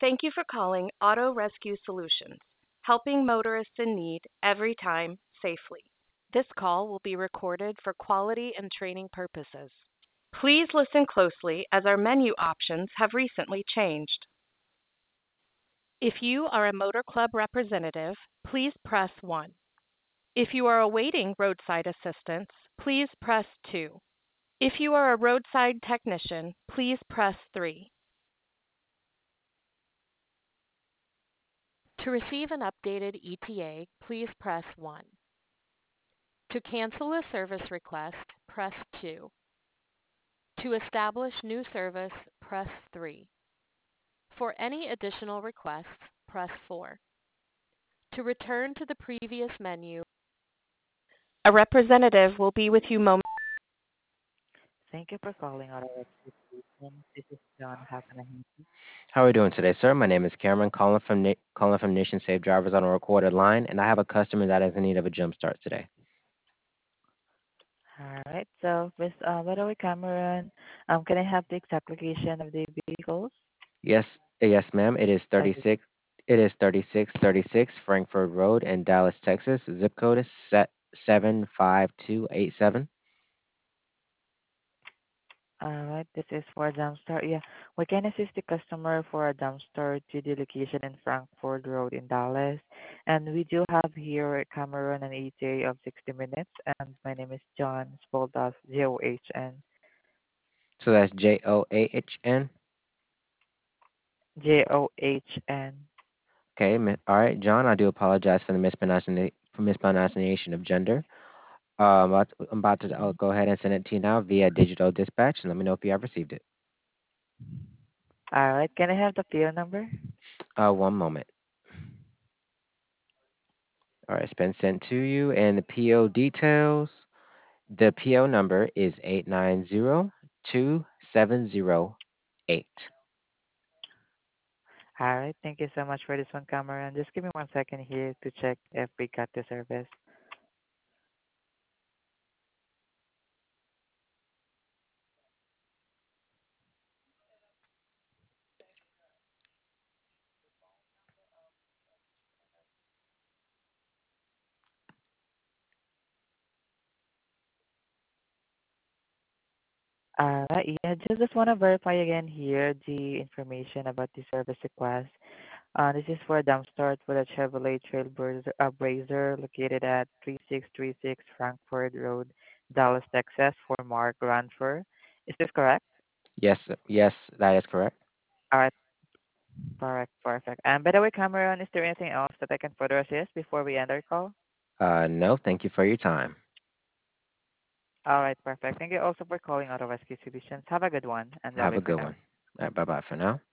Thank you for calling Auto Rescue Solutions, helping motorists in need every time safely. This call will be recorded for quality and training purposes. Please listen closely as our menu options have recently changed. If you are a Motor Club representative, please press 1. If you are awaiting roadside assistance, please press 2. If you are a roadside technician, please press 3. To receive an updated ETA, please press 1. To cancel a service request, press 2. To establish new service, press 3. For any additional requests, press 4. To return to the previous menu, a representative will be with you momentarily. Thank you for calling Auto Rescue Solutions. This is John. How can I help you? How are we doing today, sir? My name is Cameron, calling from Nation Safe Drivers on a recorded line, and I have a customer that is in need of a jump start today. All right. So, by the way, Cameron, can I have the exact location of the vehicles? Yes, ma'am. It is Okay. 36. It is 3636 Frankfurt Road in Dallas, Texas. Zip code is set 75287. All right. This is for a dumpster. Yeah, we can assist the customer for a dumpster to the location in Frankfurt Road in Dallas, and we do have here, Cameron, an ETA of 60 minutes. And my name is John, spelled as John. So that's JOAHN. John. Okay. All right, John. I do apologize for the mispronunciation of gender. I'm about to Mhm. go ahead and send it to you now via digital dispatch, and let me know if you have received it. All right. Can I have the PO number? One moment. All right, it's been sent to you, and the PO details. The PO number is 8902708. All right. Thank you so much for this one, Cameron. Just give me 1 second here to check if we got the service. All right. Yeah, just want to verify again here the information about the service request. This is for a dumpster for the Chevrolet Trailblazer Blazer located at 3636 Frankfurt Road, Dallas, Texas for Mark Ranford. Is this correct? Yes, yes, that is correct. All right. Correct. Perfect. And by the way, Cameron, is there anything else that I can further assist before we end our call? No, thank you for your time. All right. Perfect. Thank you also for calling Auto Rescue Solutions. Have a good one and bye Have bye a for good now. one. Bye bye for now.